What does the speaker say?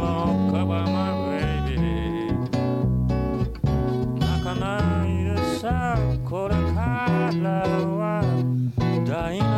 cover my baby 泣かないでさこれからは大